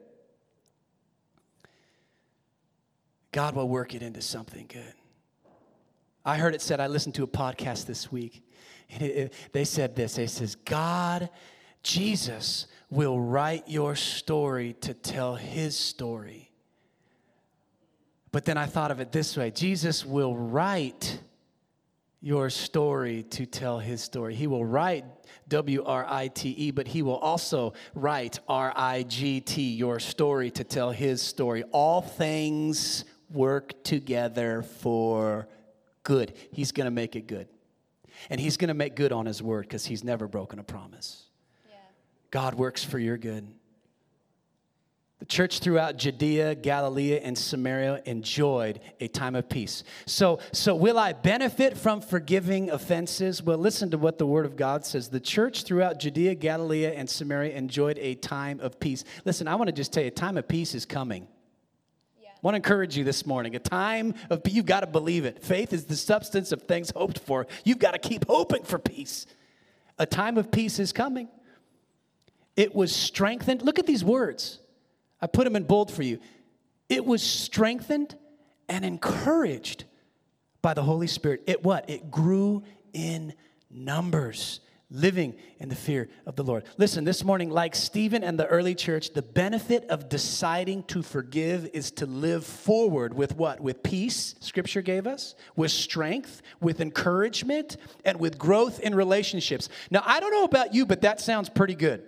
God will work it into something good. I heard it said, I listened to a podcast this week. And they said this. They says, Jesus will write your story to tell his story. But then I thought of it this way. Jesus will write your story to tell his story. He will write W-R-I-T-E, but he will also write R-I-G-T, your story to tell his story. All things work together for good. He's going to make it good. And he's going to make good on his word because he's never broken a promise. Yeah. God works for your good. The church throughout Judea, Galilee, and Samaria enjoyed a time of peace. So will I benefit from forgiving offenses? Well, listen to what the Word of God says. The church throughout Judea, Galilee, and Samaria enjoyed a time of peace. Listen, I want to just tell you, a time of peace is coming. Yeah. I want to encourage you this morning. A time of peace, you've got to believe it. Faith is the substance of things hoped for. You've got to keep hoping for peace. A time of peace is coming. It was strengthened. Look at these words. I put them in bold for you. It was strengthened and encouraged by the Holy Spirit. It what? It grew in numbers, living in the fear of the Lord. Listen, this morning, like Stephen and the early church, the benefit of deciding to forgive is to live forward with what? With peace, Scripture gave us, with strength, with encouragement, and with growth in relationships. Now, I don't know about you, but that sounds pretty good.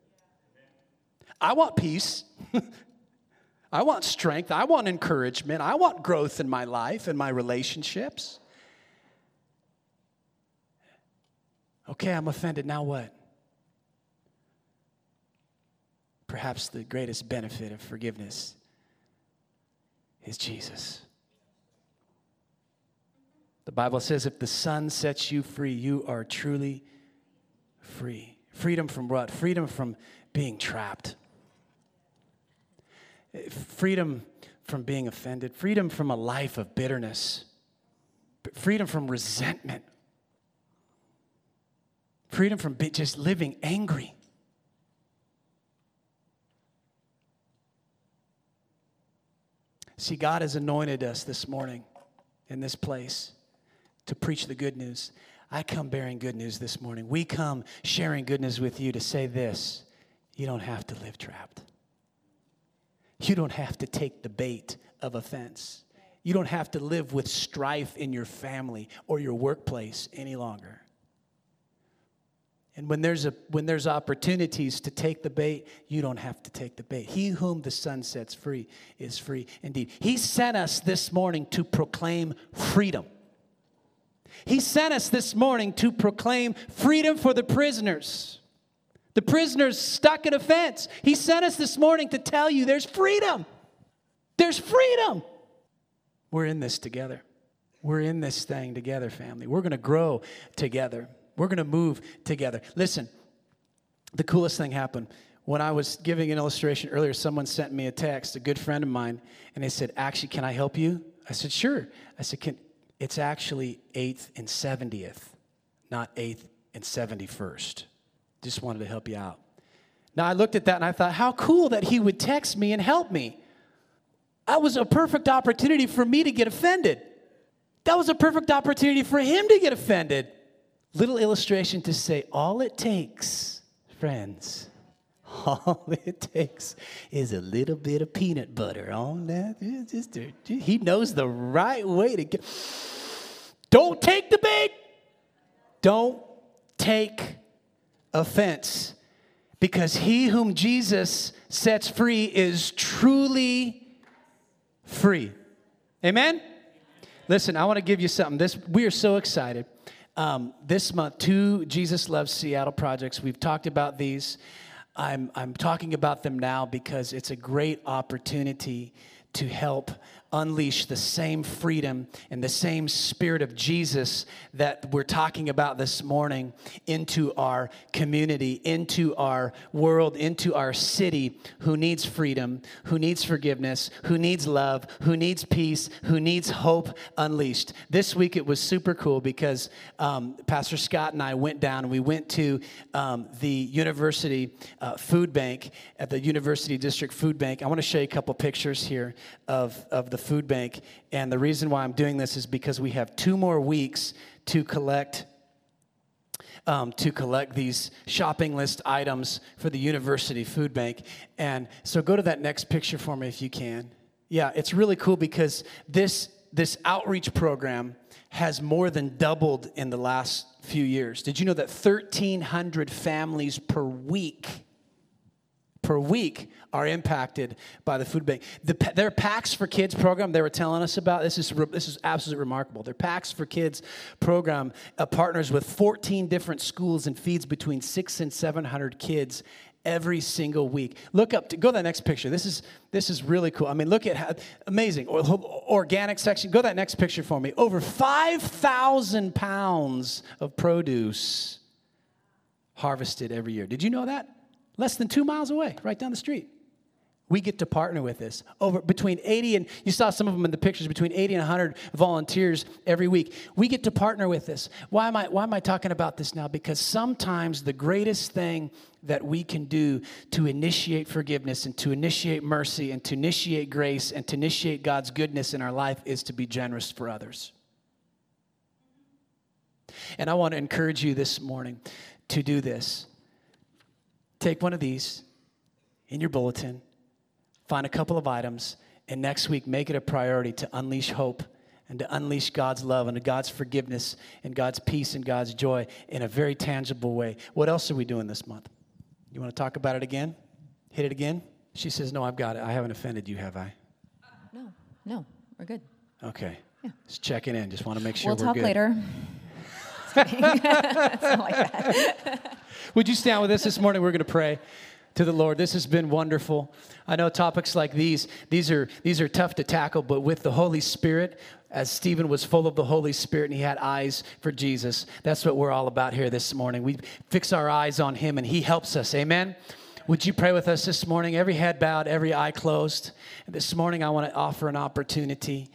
I want peace. I want strength. I want encouragement. I want growth in my life and my relationships. Okay, I'm offended. Now what? Perhaps the greatest benefit of forgiveness is Jesus. The Bible says if the Son sets you free, you are truly free. Freedom from what? Freedom from being trapped. Freedom from being offended. Freedom from a life of bitterness. Freedom from resentment. Freedom from just living angry. See, God has anointed us this morning in this place to preach the good news. I come bearing good news this morning. We come sharing good news with you to say this: you don't have to live trapped. You don't have to take the bait of offense. You don't have to live with strife in your family or your workplace any longer. And when there's opportunities to take the bait, you don't have to take the bait. He whom the Son sets free is free indeed. He sent us this morning to proclaim freedom. He sent us this morning to proclaim freedom for the prisoners. The prisoners stuck in offense. He sent us this morning to tell you there's freedom. There's freedom. We're in this together. We're in this thing together, family. We're going to grow together. We're going to move together. Listen, the coolest thing happened. When I was giving an illustration earlier, someone sent me a text, a good friend of mine, and they said, actually, can I help you? I said, sure. I said, it's actually 8th and 70th, not 8th and 71st. Just wanted to help you out. Now, I looked at that and I thought, how cool that he would text me and help me. That was a perfect opportunity for me to get offended. That was a perfect opportunity for him to get offended. Little illustration to say, all it takes, friends, all it takes is a little bit of peanut butter on that. He knows the right way to get. Don't take the bait. Don't take offense. Because he whom Jesus sets free is truly free. Amen? Listen, I want to give you something. We are so excited. This month, 2 Jesus Loves Seattle projects. We've talked about these. I'm talking about them now because it's a great opportunity to help unleash the same freedom and the same spirit of Jesus that we're talking about this morning into our community, into our world, into our city who needs freedom, who needs forgiveness, who needs love, who needs peace, who needs hope unleashed. This week it was super cool because Pastor Scott and I went down and we went to the university food bank at the University District Food Bank. I want to show you a couple pictures here of the food bank, and the reason why I'm doing this is because we have 2 more weeks to collect these shopping list items for the University Food Bank. And so go to that next picture for me if you can. Yeah, it's really cool because this outreach program has more than doubled in the last few years. Did you know that 1,300 families per week are impacted by the food bank? Their Packs for Kids program they were telling us about, this is absolutely remarkable. Their Packs for Kids program partners with 14 different schools and feeds between 600 and 700 kids every single week. Look up, go to that next picture. This is really cool. I mean, look at how amazing. Organic section. Go to that next picture for me. Over 5,000 pounds of produce harvested every year. Did you know that? Less than 2 miles away, right down the street. We get to partner with this. Between 80 and, you saw some of them in the pictures, between 80 and 100 volunteers every week. We get to partner with this. Why am I talking about this now? Because sometimes the greatest thing that we can do to initiate forgiveness and to initiate mercy and to initiate grace and to initiate God's goodness in our life is to be generous for others. And I want to encourage you this morning to do this. Take one of these in your bulletin, find a couple of items, and next week make it a priority to unleash hope and to unleash God's love and God's forgiveness and God's peace and God's joy in a very tangible way. What else are we doing this month? You want to talk about it again? Hit it again? She says, no, I've got it. I haven't offended you, have I? No, we're good. Okay. Yeah. Just checking in. Just want to make sure We'll we're talk good. later. It's not like that. Would you stand with us this morning? We're going to pray to the Lord. This has been wonderful. I know topics like these are tough to tackle, but with the Holy Spirit, as Stephen was full of the Holy Spirit and he had eyes for Jesus, that's what we're all about here this morning. We fix our eyes on him and he helps us. Amen? Would you pray with us this morning? Every head bowed, every eye closed. This morning I want to offer an opportunity.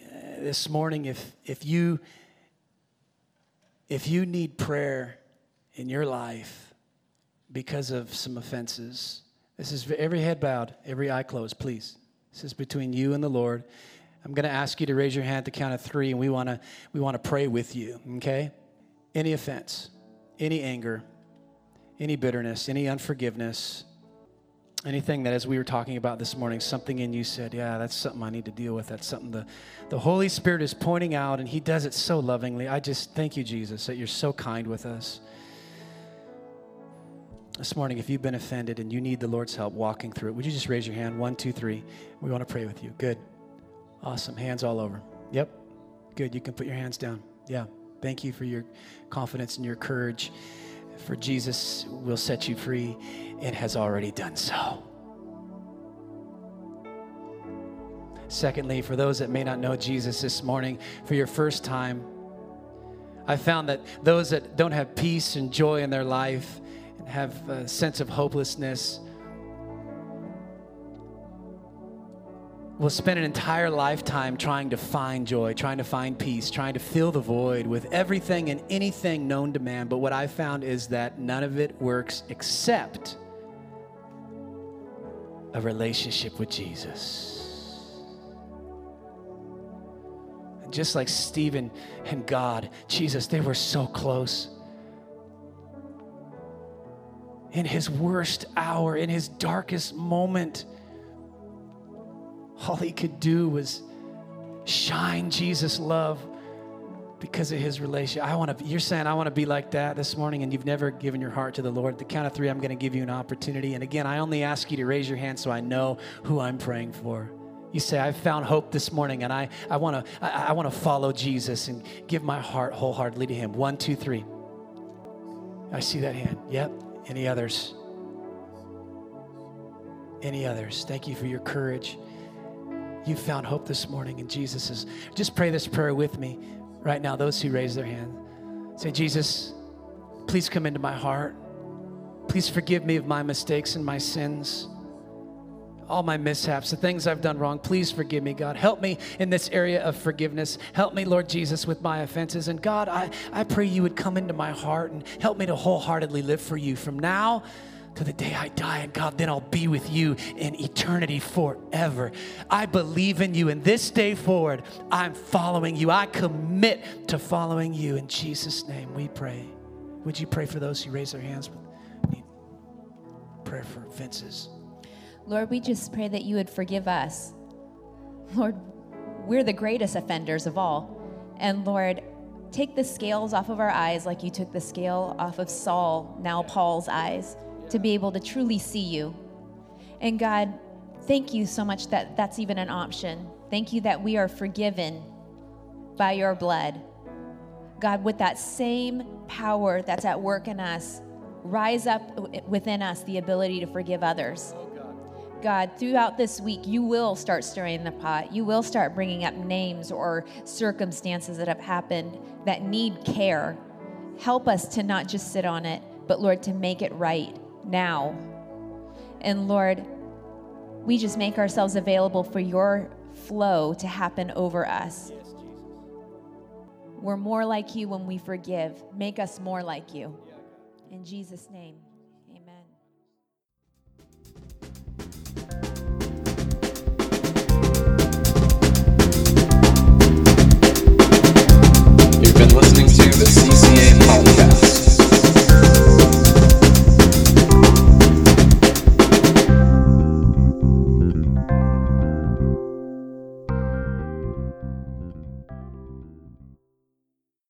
This morning, if you need prayer in your life because of some offenses. This is every head bowed, every eye closed, please. This is between you and the Lord. I'm going to ask you to raise your hand at the count of 3, and we want to pray with you, okay? Any offense, any anger, any bitterness, any unforgiveness, anything that, as we were talking about this morning, something in you said, yeah, that's something I need to deal with. That's something the Holy Spirit is pointing out, and he does it so lovingly. I just thank you, Jesus, that you're so kind with us. This morning, if you've been offended and you need the Lord's help walking through it, would you just raise your hand? 1, 2, 3. We want to pray with you. Good. Awesome. Hands all over. Yep. Good. You can put your hands down. Yeah. Thank you for your confidence and your courage. For Jesus will set you free and has already done so. Secondly, for those that may not know Jesus this morning, for your first time, I found that those that don't have peace and joy in their life and have a sense of hopelessness will spend an entire lifetime trying to find joy, trying to find peace, trying to fill the void with everything and anything known to man. But what I found is that none of it works except a relationship with Jesus. And just like Stephen and God, Jesus, they were so close. In his worst hour, in his darkest moment, all he could do was shine Jesus' love because of his relation. You're saying, I want to be like that this morning, and you've never given your heart to the Lord. At the count of 3, I'm going to give you an opportunity. And again, I only ask you to raise your hand so I know who I'm praying for. You say, I've found hope this morning, and I want to follow Jesus and give my heart wholeheartedly to him. 1, 2, 3. I see that hand. Yep. Any others? Any others? Thank you for your courage. You found hope this morning, and Jesus is. Just pray this prayer with me right now. Those who raise their hand, say, Jesus, please come into my heart. Please forgive me of my mistakes and my sins, all my mishaps, the things I've done wrong. Please forgive me, God. Help me in this area of forgiveness. Help me, Lord Jesus, with my offenses. And God, I pray you would come into my heart and help me to wholeheartedly live for you from now to the day I die. And God, then I'll be with you in eternity forever. I believe in you, and this day forward, I'm following you. I commit to following you. In Jesus' name we pray. Would you pray for those who raise their hands? Need prayer for offenses. Lord, we just pray that you would forgive us. Lord, we're the greatest offenders of all. And Lord, take the scales off of our eyes like you took the scale off of Saul, now Paul's eyes, to be able to truly see you. And God, thank you so much that that's even an option. Thank you that we are forgiven by your blood. God, with that same power that's at work in us, rise up within us the ability to forgive others. God, throughout this week, you will start stirring the pot. You will start bringing up names or circumstances that have happened that need care. Help us to not just sit on it, but Lord, to make it right now. And Lord, we just make ourselves available for your flow to happen over us. Yes, Jesus. We're more like you when we forgive. Make us more like you. In Jesus' name.